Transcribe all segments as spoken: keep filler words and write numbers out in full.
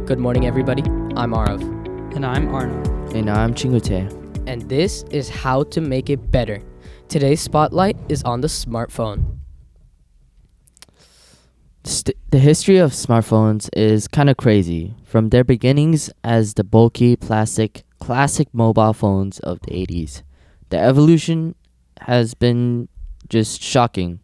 Good morning, everybody. I'm Arav, And I'm Arnold. And I'm Chingute. and this is how to make it better. Today's spotlight is on the smartphone. St- the history of smartphones is kind of crazy. From their beginnings as the bulky, plastic, classic mobile phones of the eighties, the evolution has been just shocking.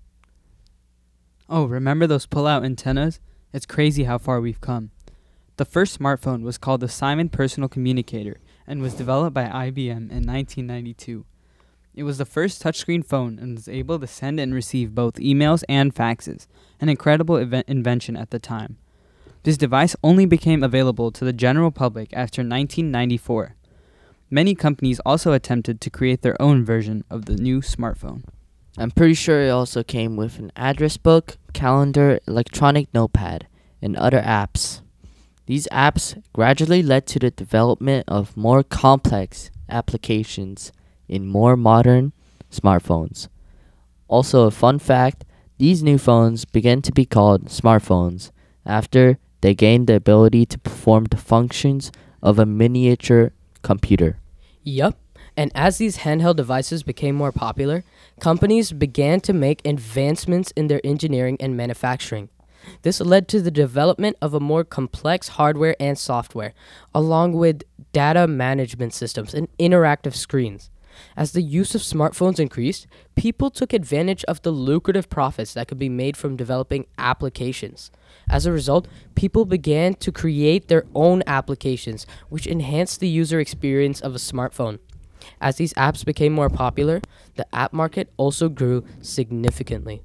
Oh, remember those pull-out antennas? It's crazy how far we've come. The first smartphone was called the Simon Personal Communicator and was developed by I B M in nineteen ninety-two. It was the first touchscreen phone and was able to send and receive both emails and faxes, an incredible event invention at the time. This device only became available to the general public after nineteen ninety-four. Many companies also attempted to create their own version of the new smartphone. I'm pretty sure it also came with an address book, calendar, electronic notepad, and other apps. These apps gradually led to the development of more complex applications in more modern smartphones. Also, a fun fact, these new phones began to be called smartphones after they gained the ability to perform the functions of a miniature computer. Yup. And as these handheld devices became more popular, companies began to make advancements in their engineering and manufacturing. This led to the development of a more complex hardware and software, along with data management systems and interactive screens. As the use of smartphones increased, people took advantage of the lucrative profits that could be made from developing applications. As a result, people began to create their own applications, which enhanced the user experience of a smartphone. As these apps became more popular, the app market also grew significantly.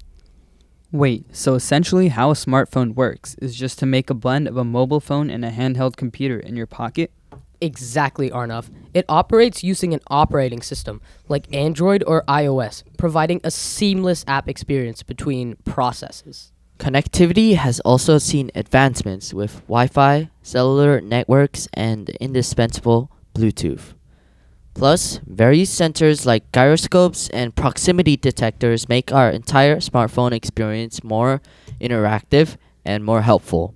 Wait, so essentially how a smartphone works is just to make a blend of a mobile phone and a handheld computer in your pocket? Exactly, Arnav. It operates using an operating system like Android or iOS, providing a seamless app experience between processes. Connectivity has also seen advancements with Wi-Fi, cellular networks, and the indispensable Bluetooth. Plus, various sensors like gyroscopes and proximity detectors make our entire smartphone experience more interactive and more helpful.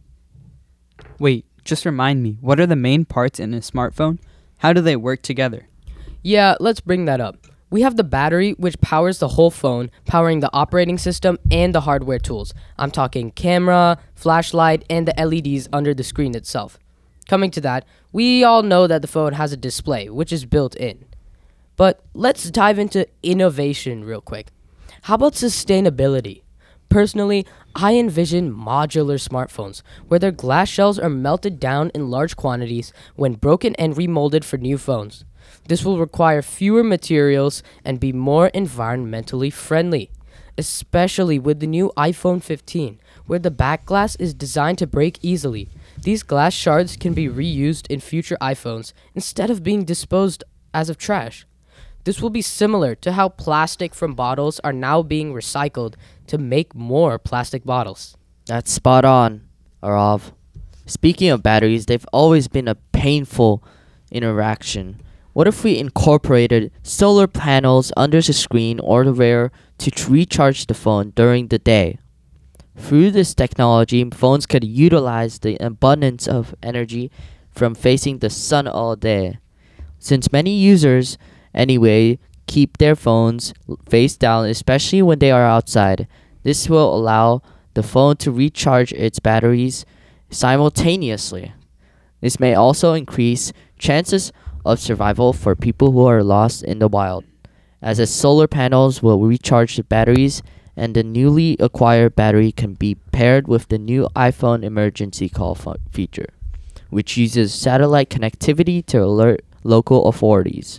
Wait, just remind me, what are the main parts in a smartphone? How do they work together? Yeah, let's bring that up. We have the battery, which powers the whole phone, powering the operating system and the hardware tools. I'm talking camera, flashlight, and the L E Ds under the screen itself. Coming to that, we all know that the phone has a display, which is built in. But let's dive into innovation real quick. How about sustainability? Personally, I envision modular smartphones, where their glass shells are melted down in large quantities when broken and remolded for new phones. This will require fewer materials and be more environmentally friendly, especially with the new iPhone fifteen, where the back glass is designed to break easily. These glass shards can be reused in future iPhones instead of being disposed as of trash. This will be similar to how plastic from bottles are now being recycled to make more plastic bottles. That's spot on, Arav. Speaking of batteries, they've always been a painful interaction. What if we incorporated solar panels under the screen or the rear to tr- recharge the phone during the day? Through this technology, phones could utilize the abundance of energy from facing the sun all day. Since many users, anyway, keep their phones face down, especially when they are outside, this will allow the phone to recharge its batteries simultaneously. This may also increase chances of survival for people who are lost in the wild, as the solar panels will recharge the batteries and the newly acquired battery can be paired with the new iPhone emergency call f- feature, which uses satellite connectivity to alert local authorities.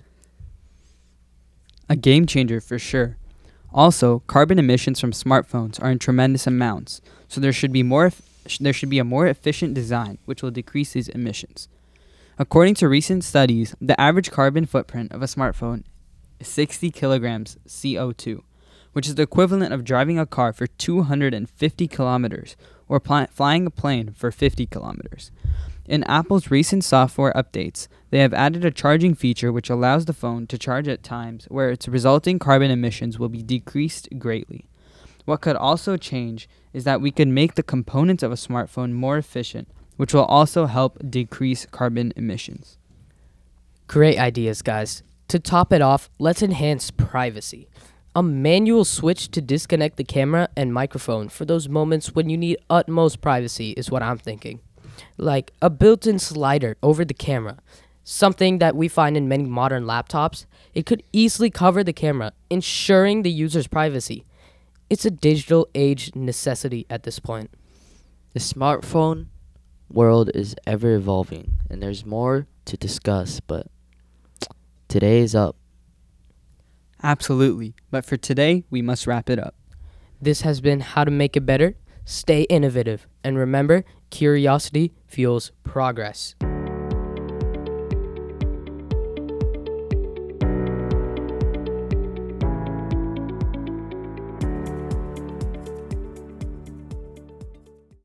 A game changer for sure. Also, carbon emissions from smartphones are in tremendous amounts, so there should be more sh- there should be a more efficient design which will decrease these emissions. According to recent studies, the average carbon footprint of a smartphone is sixty kilograms C O two, which is the equivalent of driving a car for two hundred fifty kilometers or pl- flying a plane for fifty kilometers. In Apple's recent software updates, they have added a charging feature which allows the phone to charge at times where its resulting carbon emissions will be decreased greatly. What could also change is that we could make the components of a smartphone more efficient which will also help decrease carbon emissions. Great ideas, guys. To top it off, let's enhance privacy. A manual switch to disconnect the camera and microphone for those moments when you need utmost privacy is what I'm thinking. Like a built-in slider over the camera, something that we find in many modern laptops. It could easily cover the camera, ensuring the user's privacy. It's a digital age necessity at this point. The smartphone world is ever evolving, and there's more to discuss, but today is up. Absolutely. But for today, we must wrap it up. This has been How to Make It Better. Stay innovative, and remember, curiosity fuels progress.